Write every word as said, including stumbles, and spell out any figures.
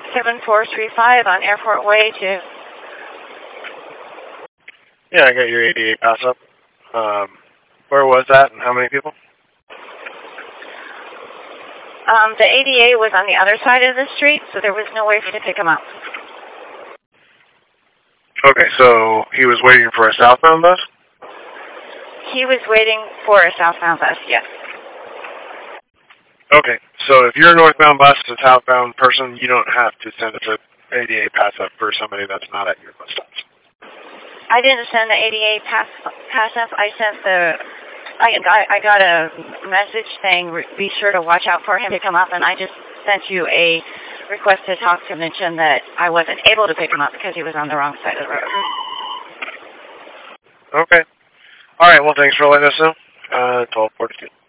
seven four three five on Airport Way to... Yeah, I got your A D A pass up. Um, where was that and how many people? Um, the A D A was on the other side of the street, so there was no way for you to pick him up. Okay, so he was waiting for a southbound bus? He was waiting for a southbound bus, yes. Okay, so if you're a northbound bus, a southbound person, you don't have to send a A D A pass up for somebody that's not at your bus stops. I didn't send the A D A pass pass up. I sent the... I got, I got a message saying be sure to watch out for him to come up, and I just sent you a request to talk to mention that I wasn't able to pick him up because he was on the wrong side of the road. Okay. All right, well, thanks for letting us know. Uh, twelve forty-two.